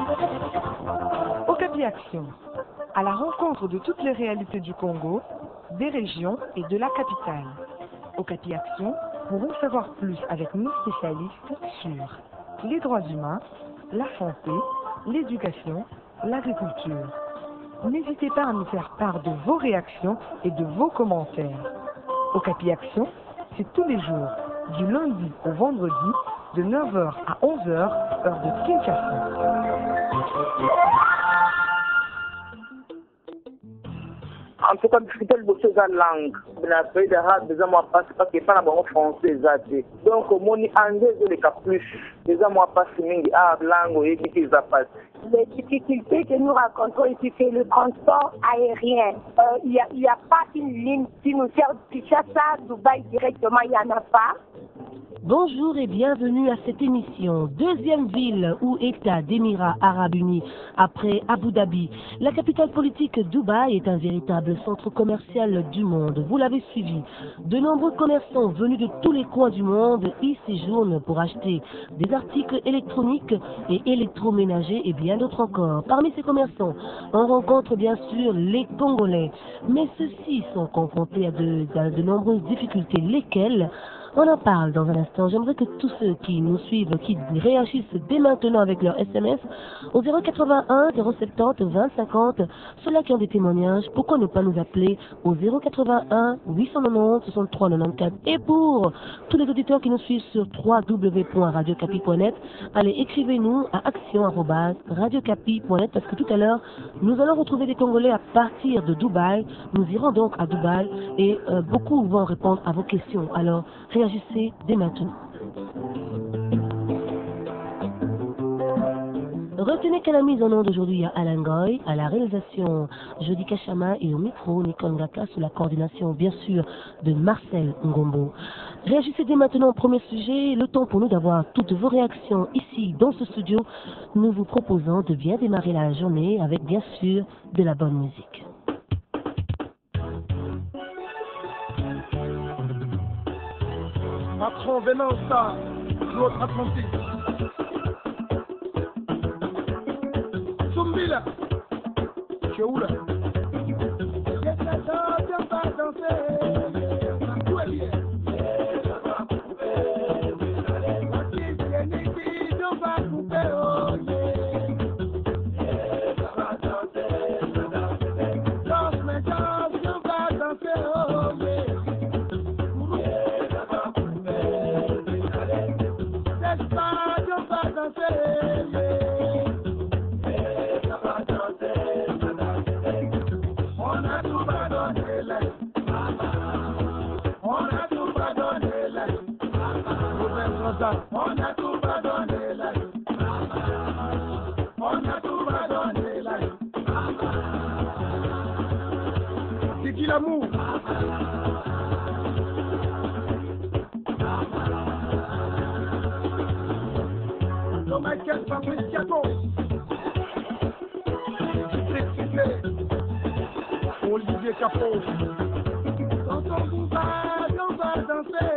Okapi Action, à la rencontre de toutes les réalités du Congo, des régions et de la capitale. Okapi Action, pour en savoir plus avec nos spécialistes sur les droits humains, la santé, l'éducation, l'agriculture. N'hésitez pas à nous faire part de vos réactions et de vos commentaires. Okapi Action, c'est tous les jours, du lundi au vendredi, de 9h à 11h, heure de Kinshasa. En tout cas, difficulté de bosser la langue. La feuille de rade, déjà, moi, parce que pas la bonne français, donc, mon anglais, je l'ai plus. Déjà, moi, pas si mingi, langue, et qui passe. Les difficultés que nous rencontrons ici, c'est le transport aérien. Il n'y a pas une ligne qui nous sert de Kinshasa, Dubaï directement, il n'y en a pas. Bonjour et bienvenue à cette émission. Deuxième ville ou État d'Émirats Arabes Unis après Abu Dhabi. La capitale politique Dubaï est un véritable centre commercial du monde. Vous l'avez suivi. De nombreux commerçants venus de tous les coins du monde y séjournent pour acheter des articles électroniques et électroménagers et bien d'autres encore. Parmi ces commerçants, on rencontre bien sûr les Congolais. Mais ceux-ci sont confrontés à de nombreuses difficultés, lesquelles on en parle dans un instant. J'aimerais que tous ceux qui nous suivent, qui réagissent dès maintenant avec leur SMS au 081 070 20 50, ceux-là qui ont des témoignages, pourquoi ne pas nous appeler au 081 890 63 94. Et pour tous les auditeurs qui nous suivent sur www.radiocapi.net, allez, écrivez-nous à action@radiocapi.net parce que tout à l'heure, nous allons retrouver des Congolais à partir de Dubaï. Nous irons donc à Dubaï et beaucoup vont répondre à vos questions. Alors, réagissez dès maintenant. Retenez qu'à la mise en onde d'aujourd'hui, il y a Alain Goy, à la réalisation Jody Kachama et au micro Nicole Ngaka sous la coordination bien sûr de Marcel Ngombo. Réagissez dès maintenant au premier sujet, le temps pour nous d'avoir toutes vos réactions ici dans ce studio. Nous vous proposons de bien démarrer la journée avec bien sûr de la bonne musique. Macron venant ça, l'autre Atlantique. Zumbila, tu es où là? C'est qui l'amour? Michael Fabriciato, Olivier Capot. Quand on va danser.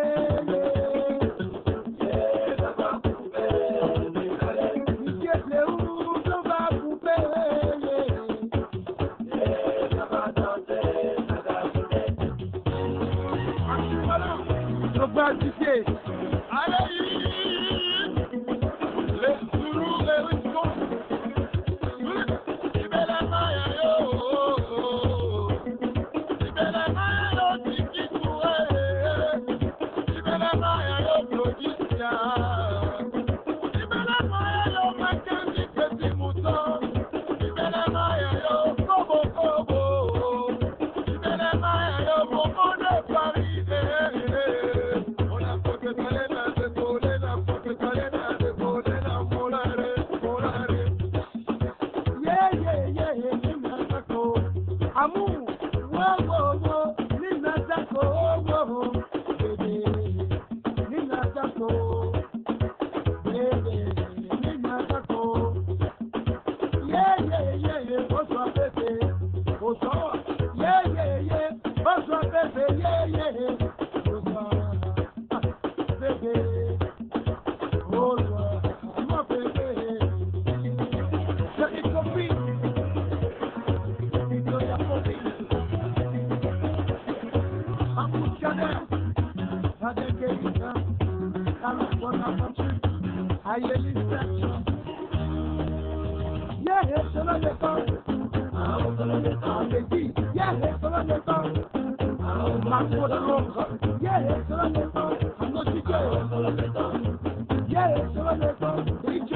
Aïe, l'illustration. Yeah, c'est le détente. On te dit, yeah, c'est le détente. Marco de Londres, yeah, c'est le détente. On te dit, yeah, c'est le détente. DJ,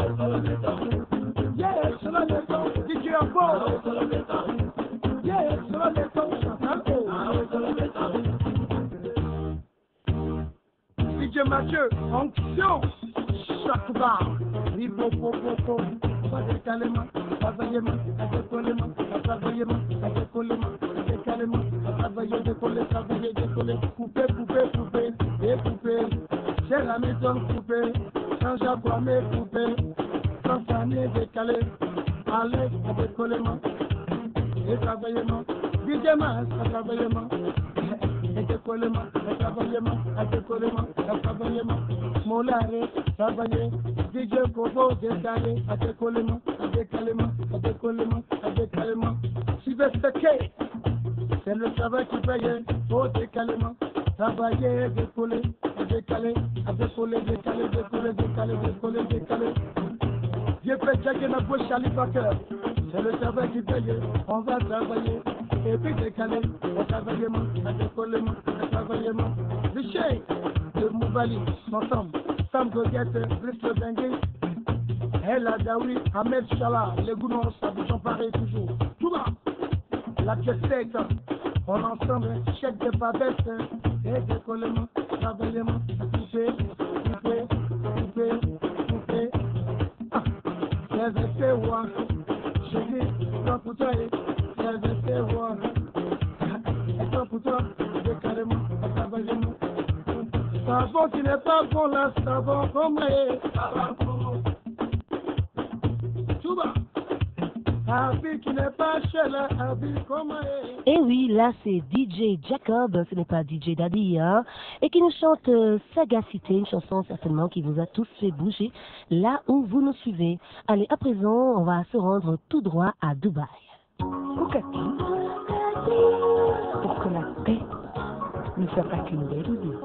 yeah, c'est le détente. DJ Ambo, yeah, c'est le détente. Chantal O. DJ Mathieu, onction, chaque barre, niveau popo, pas décalement, pas vaillement, pas décollement, pas vaillement, pas décollement, pas décalement, pas vaillant, décoller, travailler, décoller, couper, couper, couper, découper, j'ai la maison coupée, change à quoi mes coupés, sans faner, décaler, aller, à décollement, et travaillement, DJ Mas, à travaillement. Décollement, travaillement, molare, travailler, DJ Kobo, décalé, décollement, Sylvester K, c'est le travail qui paye, au décalement, travailler, décoller, décaler, décoller. J'ai fait Jack ma bouche Charlie Parker, c'est le travail qui paye, on va travailler. Et puis décalé, travaillement, décollement. Le chien de Moubali, ensemble, Sam Goguette, Brice le Bengue, El Adaoui, Ahmed Chala, les Gounons, Abidjan pareil toujours. Tout va, la pièce tête, on ensemble, chèque de babette, et décollement, travaillement, couper. C'est moi, je dis, non pour toi, c'est moi. Savon qui n'est pas bon là, savon comme tout va. Habit qui n'est pas cher là, habit comme Et oui, là c'est DJ Jacob, ce n'est pas DJ Daddy, hein, et qui nous chante Sagacité, une chanson certainement qui vous a tous fait bouger là où vous nous suivez. Allez, à présent, on va se rendre tout droit à Dubaï. Kokati, pour que la paix ne soit pas qu'une belle idée.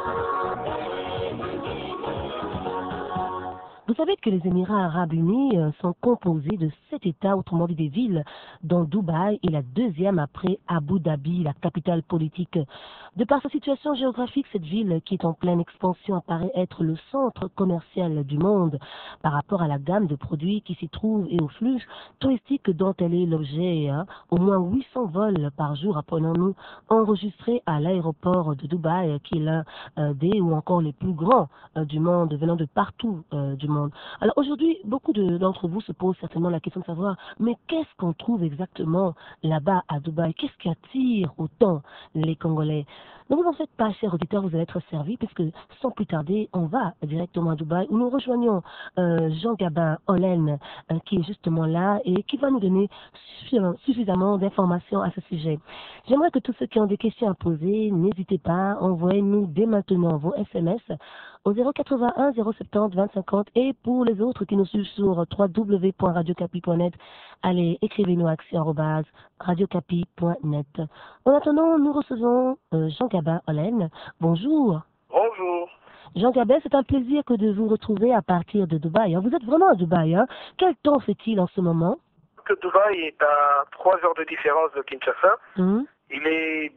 Vous savez que les Émirats Arabes Unis sont composés de 7 États, autrement dit des villes, dont Dubaï est la deuxième après Abu Dhabi, la capitale politique. De par sa situation géographique, cette ville, qui est en pleine expansion, apparaît être le centre commercial du monde par rapport à la gamme de produits qui s'y trouvent et au flux touristique dont elle est l'objet. Au moins 800 vols par jour, apprenons-nous, enregistrés à l'aéroport de Dubaï, qui est l'un des ou encore les plus grands du monde, venant de partout du monde. Alors aujourd'hui, beaucoup d'entre vous se posent certainement la question de savoir, mais qu'est-ce qu'on trouve exactement là-bas à Dubaï? Qu'est-ce qui attire autant les Congolais? Ne vous en faites pas, chers auditeurs, vous allez être servis, puisque sans plus tarder, on va directement à Dubaï, où nous rejoignons Jean Gabin Olen, qui est justement là et qui va nous donner suffisamment d'informations à ce sujet. J'aimerais que tous ceux qui ont des questions à poser, n'hésitez pas, envoyez-nous dès maintenant vos SMS au 081 070 2050 et pour les autres qui nous suivent sur www.radiocapi.net, allez, écrivez-nous à action@radiocapi.net. En attendant, nous recevons Jean Gabin Olen. Bonjour. Bonjour. Jean Gabin, c'est un plaisir que de vous retrouver à partir de Dubaï. Vous êtes vraiment à Dubaï. Quel temps fait-il en ce moment? Que Dubaï est à 3 heures de différence de Kinshasa. Il est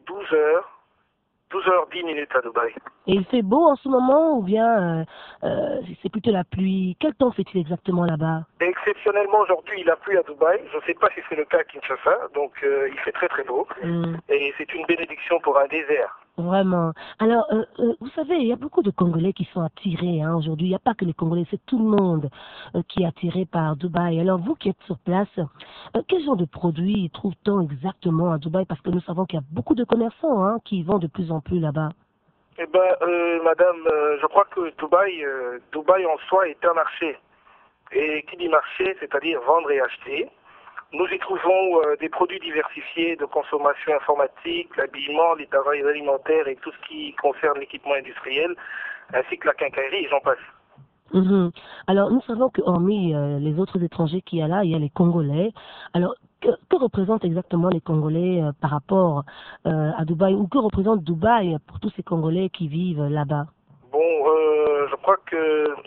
12h10 minutes à Dubaï. Et il fait beau en ce moment ou bien c'est plutôt la pluie? Quel temps fait-il exactement là-bas? Exceptionnellement, aujourd'hui, il a plu à Dubaï. Je ne sais pas si c'est le cas à Kinshasa, donc il fait très très beau. Et c'est une bénédiction pour un désert. Vraiment. Alors, vous savez, il y a beaucoup de Congolais qui sont attirés aujourd'hui. Il n'y a pas que les Congolais, c'est tout le monde qui est attiré par Dubaï. Alors, vous qui êtes sur place, quel genre de produits trouve-t-on exactement à Dubaï? Parce que nous savons qu'il y a beaucoup de commerçants qui vont de plus en plus là-bas. Eh bien, madame, je crois que Dubaï en soi est un marché. Et qui dit marché, c'est-à-dire vendre et acheter. Nous y trouvons des produits diversifiés de consommation informatique, l'habillement, les denrées alimentaires et tout ce qui concerne l'équipement industriel, ainsi que la quincaillerie, et j'en passe. Alors, nous savons que hormis les autres étrangers qu'il y a là, il y a les Congolais. Alors, que représentent exactement les Congolais par rapport à Dubaï, ou que représente Dubaï pour tous ces Congolais qui vivent là-bas? Bon, je crois que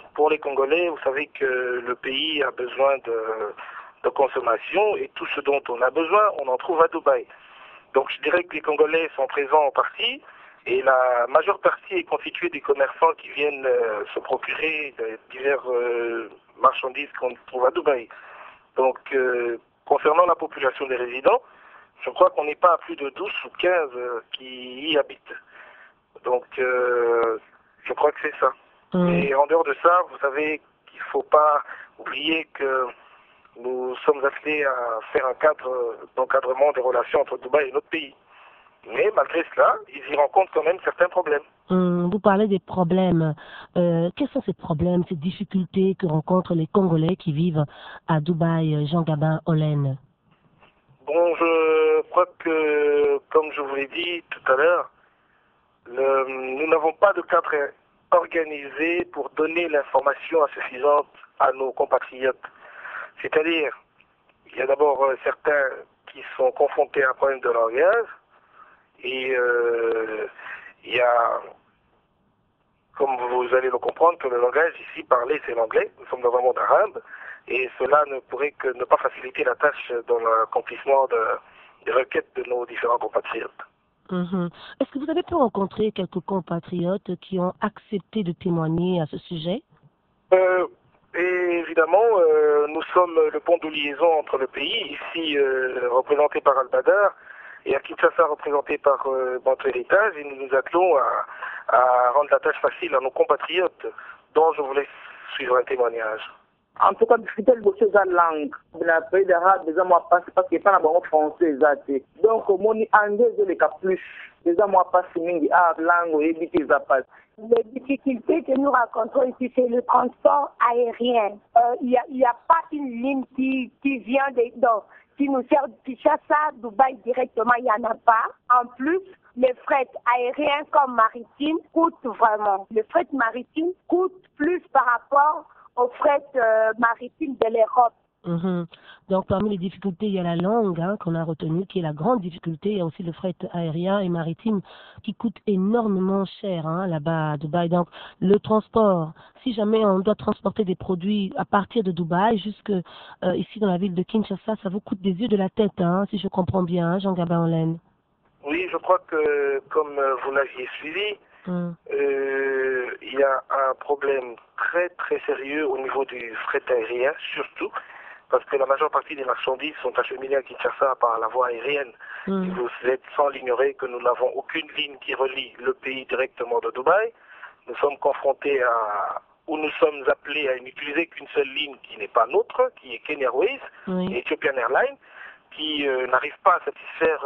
pour les Congolais, vous savez que le pays a besoin de consommation et tout ce dont on a besoin, on en trouve à Dubaï. Donc je dirais que les Congolais sont présents en partie et la majeure partie est constituée des commerçants qui viennent se procurer diverses marchandises qu'on trouve à Dubaï. Donc concernant la population des résidents, je crois qu'on n'est pas à plus de 12 ou 15 qui y habitent. Donc je crois que c'est ça. Et en dehors de ça, vous savez qu'il ne faut pas oublier que nous sommes appelés à faire un cadre d'encadrement des relations entre Dubaï et notre pays. Mais malgré cela, ils y rencontrent quand même certains problèmes. Vous parlez des problèmes. Quels sont ces problèmes, ces difficultés que rencontrent les Congolais qui vivent à Dubaï, Jean-Gabin Olen? Bon, je crois que, comme je vous l'ai dit tout à l'heure, nous n'avons pas de cadre organisé pour donner l'information suffisante à nos compatriotes. C'est-à-dire, il y a d'abord certains qui sont confrontés à un problème de langage et il y a, comme vous allez le comprendre, que le langage ici parlé c'est l'anglais. Nous sommes dans un monde arabe et cela ne pourrait que ne pas faciliter la tâche dans l'accomplissement des requêtes de nos différents compatriotes. Est-ce que vous avez pu rencontrer quelques compatriotes qui ont accepté de témoigner à ce sujet? Et évidemment, nous sommes le pont de liaison entre le pays, ici représenté par Al-Badar, et à Kinshasa représenté par Bantu Héritage, et nous nous attelons à rendre la tâche facile à nos compatriotes, dont je voulais suivre un témoignage. En tout cas, difficulté de la langue. La pays d'arabe, déjà, moi, parce que pas la langue française. Donc, mon anglais, je l'ai plus. Déjà, moi, pas si mingi, langue, et vite, ils appellent. Les difficultés que nous rencontrons ici, c'est le transport aérien. Il y a pas une ligne qui vient qui nous sert de Kinshasa, Dubaï directement, il n'y en a pas. En plus, les frais aériens comme maritimes coûtent vraiment. Le fret maritime coûte plus par rapport aux frais maritimes de l'Europe. Donc, parmi les difficultés, il y a la langue qu'on a retenue, qui est la grande difficulté. Il y a aussi le fret aérien et maritime qui coûte énormément cher là-bas à Dubaï. Donc, le transport, si jamais on doit transporter des produits à partir de Dubaï jusque ici dans la ville de Kinshasa, ça vous coûte des yeux de la tête, si je comprends bien, Jean-Gabin Olen. Oui, je crois que, comme vous l'aviez suivi, il y a un problème très très sérieux au niveau du fret aérien, surtout parce que la majeure partie des marchandises sont acheminées à Kinshasa par la voie aérienne. Et vous êtes sans l'ignorer que nous n'avons aucune ligne qui relie le pays directement de Dubaï. Nous sommes confrontés où nous sommes appelés à n'utiliser qu'une seule ligne qui n'est pas nôtre, qui est Kenya Airways et Ethiopian Airlines, qui n'arrive pas à satisfaire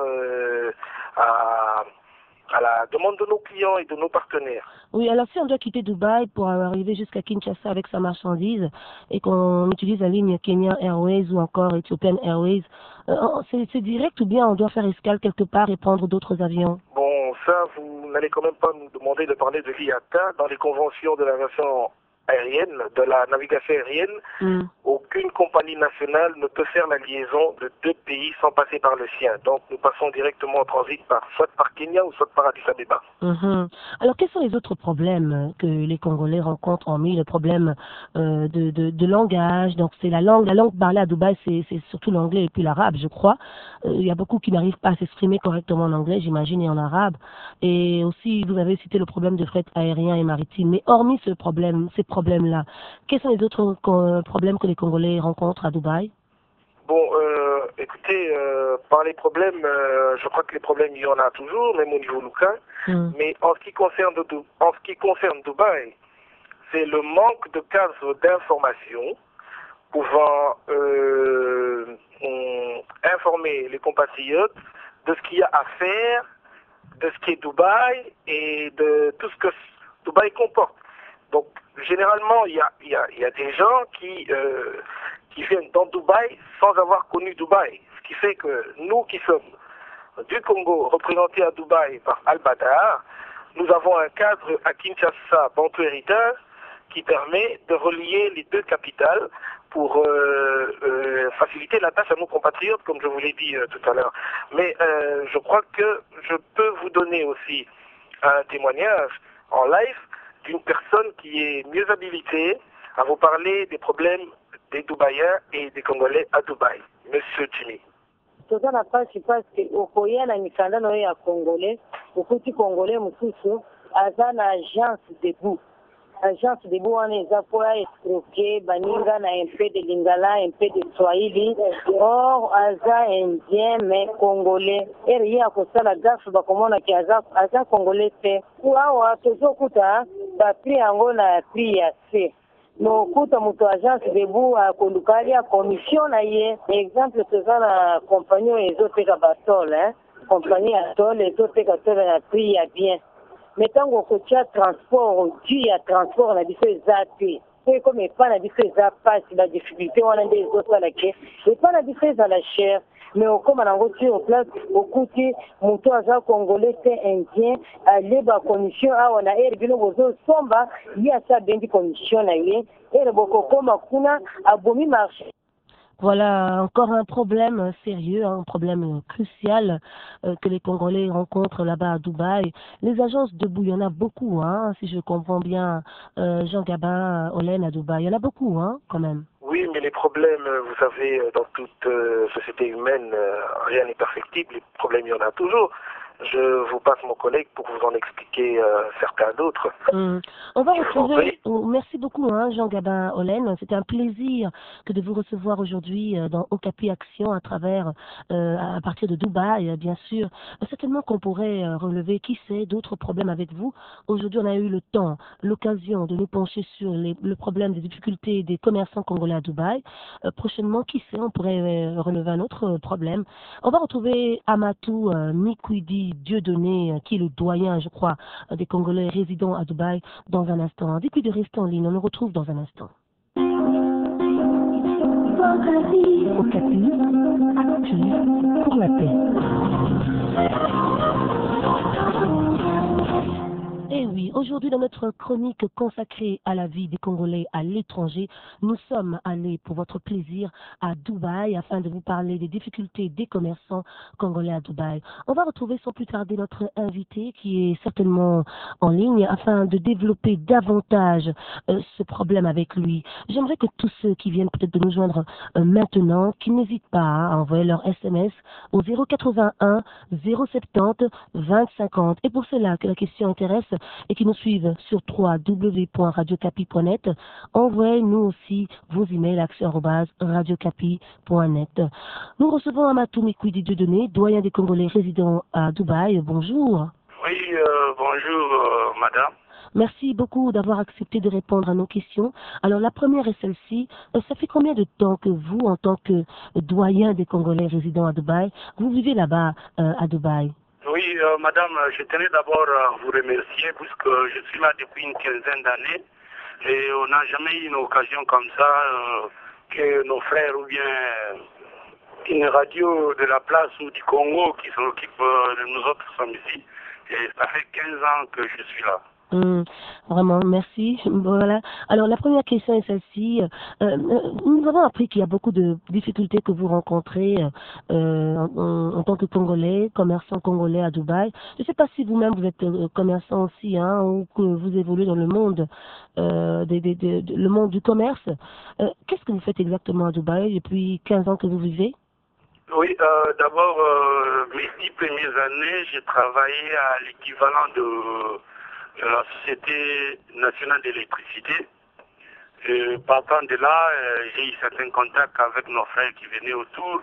à la demande de nos clients et de nos partenaires. Oui, alors si on doit quitter Dubaï pour arriver jusqu'à Kinshasa avec sa marchandise et qu'on utilise la ligne Kenya Airways ou encore Ethiopian Airways, c'est direct ou bien on doit faire escale quelque part et prendre d'autres avions? Bon, ça, vous n'allez quand même pas nous demander de parler de l'IATA. Dans les conventions de l'aviation aérienne, de la navigation aérienne, aucune compagnie nationale ne peut faire la liaison de deux pays sans passer par le sien. Donc nous passons directement en transit soit par Kenya ou soit par Addis Abeba. Alors quels sont les autres problèmes que les Congolais rencontrent, hormis le problème de langage? Donc c'est la langue parlée à Dubaï, c'est surtout l'anglais et puis l'arabe, je crois. Il y a beaucoup qui n'arrivent pas à s'exprimer correctement en anglais, j'imagine, et en arabe. Et aussi, vous avez cité le problème de fret aérien et maritime. Mais hormis ces problèmes-là, quels sont les autres problèmes que les Congolais rencontrent à Dubaï? Bon, écoutez, par les problèmes, je crois que les problèmes, il y en a toujours, même au niveau local. Mais en ce qui concerne Dubaï, c'est le manque de cadre d'information pouvant informer les compatriotes de ce qu'il y a à faire, de ce qu'est Dubaï et de tout ce que Dubaï comporte. Donc, généralement, il y a des gens qui viennent dans Dubaï sans avoir connu Dubaï. Ce qui fait que nous qui sommes du Congo, représentés à Dubaï par Al-Badar, nous avons un cadre à Kinshasa, Bantu Héritage, qui permet de relier les deux capitales pour faciliter la tâche à nos compatriotes, comme je vous l'ai dit tout à l'heure. Mais je crois que je peux vous donner aussi un témoignage en live d'une personne qui est mieux habilitée à vous parler des problèmes des Dubaïens et des Congolais à Dubaï. Monsieur Jimmy. toza na pasi parce okoya na mikandano oyo ya congolais okuti congolais mosusu aza na agence debout wana eza po ya escroquer baninga na un peu de lingala un peu de swahili or aza indien mais congolais ere ye akosala gafe bakomonaki aza congolais te awa tozokuta bapri yango na prix ya se nokuta moto agence debout akondukali ya commission na ye exemple toza na compagnie oyo ezoteka batole compagnie ya tole ezoteka tole na prix ya bien mais ntango okotia transport du ya transport na biso eza te po ekoma epa na biso eza pasi badifficulté wana nde ezosala ke epa na biso ezala chere mais okoma nango sur place okuti moto aza congolais te indien aleba commission awa na ere bino bozosomba ye asa bendi commission na ye ere bokokoma kuna abomi marché. Voilà encore un problème sérieux, un problème crucial que les Congolais rencontrent là-bas à Dubaï. Les agences debout, il y en a beaucoup, hein, si je comprends bien, Jean Gabin, Olen à Dubaï, il y en a beaucoup, hein, quand même. Oui, mais les problèmes, vous savez, dans toute société humaine, rien n'est perfectible, les problèmes, il y en a toujours. Je vous passe mon collègue pour vous en expliquer certains d'autres. On va retrouver, merci beaucoup hein, Jean Gabin Olen, c'était un plaisir que de vous recevoir aujourd'hui dans Okapi Action à partir de Dubaï, bien sûr. Certainement qu'on pourrait relever, qui sait, d'autres problèmes avec vous. Aujourd'hui, on a eu le temps, l'occasion de nous pencher sur le problème des difficultés des commerçants congolais à Dubaï. Prochainement, qui sait, on pourrait relever un autre problème. On va retrouver Amatou Mikwidi Dieudonné, qui est le doyen, je crois, des Congolais résidant à Dubaï, dans un instant. Depuis de rester en ligne, on le retrouve dans un instant. Okapi, active pour la paix. Et oui, aujourd'hui dans notre chronique consacrée à la vie des Congolais à l'étranger, nous sommes allés pour votre plaisir à Dubaï afin de vous parler des difficultés des commerçants congolais à Dubaï. On va retrouver sans plus tarder notre invité qui est certainement en ligne afin de développer davantage ce problème avec lui. J'aimerais que tous ceux qui viennent peut-être de nous joindre maintenant, qu'ils n'hésitent pas à envoyer leur SMS au 081 070 2050. Et pour cela que la question intéresse, et qui nous suivent sur www.radiocapi.net, envoyez-nous aussi vos emails à action@radiocapi.net. Nous recevons Amatou Mikwidi Dieudonné, doyen des Congolais résidant à Dubaï. Bonjour. Oui, bonjour madame. Merci beaucoup d'avoir accepté de répondre à nos questions. Alors la première est celle-ci. Ça fait combien de temps que vous, en tant que doyen des Congolais résidant à Dubaï, vous vivez là-bas à Dubaï? Oui, madame, je tenais d'abord à vous remercier puisque je suis là depuis une quinzaine d'années et on n'a jamais eu une occasion comme ça que nos frères ou bien une radio de la place ou du Congo qui s'occupe de nous autres sommes ici. Et ça fait 15 ans que je suis là. Vraiment, merci. Voilà. Alors la première question est celle-ci. Nous avons appris qu'il y a beaucoup de difficultés que vous rencontrez en tant que Congolais, commerçant congolais à Dubaï. Je ne sais pas si vous-même vous êtes commerçant aussi, hein, ou que vous évoluez dans le monde, le monde du commerce. Qu'est-ce que vous faites exactement à Dubaï depuis 15 ans que vous vivez? Oui, d'abord, mes 10 premières années, j'ai travaillé à l'équivalent de la Société nationale d'électricité. Partant de là, j'ai eu certains contacts avec nos frères qui venaient autour.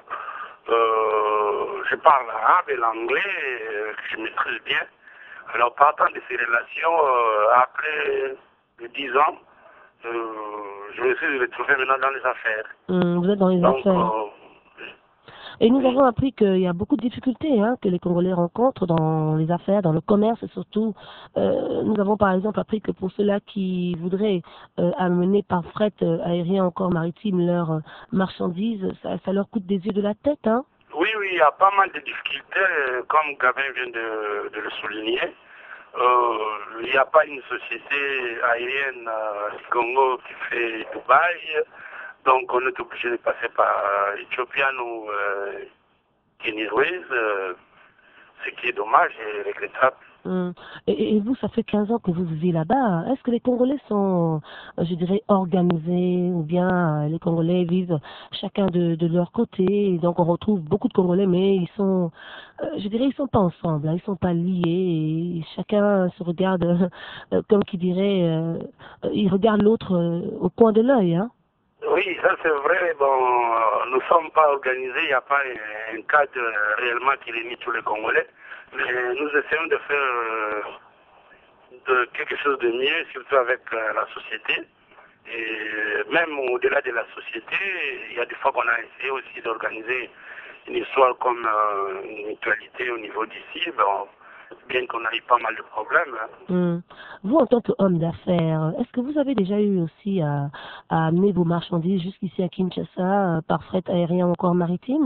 Je parle l'arabe et l'anglais, que je maîtrise bien. Alors, partant de ces relations, après 10 ans, je me suis retrouvé maintenant dans les affaires. Vous êtes dans les affaires. Et nous avons appris qu'il y a beaucoup de difficultés que les Congolais rencontrent dans les affaires, dans le commerce et surtout. Nous avons par exemple appris que pour ceux-là qui voudraient amener par fret aérien encore maritime leurs marchandises, ça leur coûte des yeux de la tête. Hein? Oui, il y a pas mal de difficultés, comme Gabin vient de le souligner. Il n'y a pas une société aérienne du Congo qui fait Dubaï. Donc on est obligé de passer par Ethiopian ou Kenya Airways, ce qui est dommage et regrettable. Et vous, ça fait 15 ans que vous vivez là-bas. Est-ce que les Congolais sont, je dirais, organisés ou bien les Congolais vivent chacun de leur côté? Et donc on retrouve beaucoup de Congolais, mais ils sont, je dirais, ils sont pas ensemble, hein, ils sont pas liés et chacun se regarde, comme qui dirait, il regarde l'autre au coin de l'œil, hein. Oui, ça c'est vrai. Bon, nous ne sommes pas organisés, il n'y a pas un cadre réellement qui réunit tous les Congolais. Mais nous essayons de faire de quelque chose de mieux, surtout avec la société. Et même au-delà de la société, il y a des fois qu'on a essayé aussi d'organiser une histoire comme une mutualité au niveau d'ici. Bon, bien qu'on a eu pas mal de problèmes. Hein. Vous, en tant qu'homme d'affaires, est-ce que vous avez déjà eu aussi à amener vos marchandises jusqu'ici à Kinshasa par fret aérien ou encore maritime?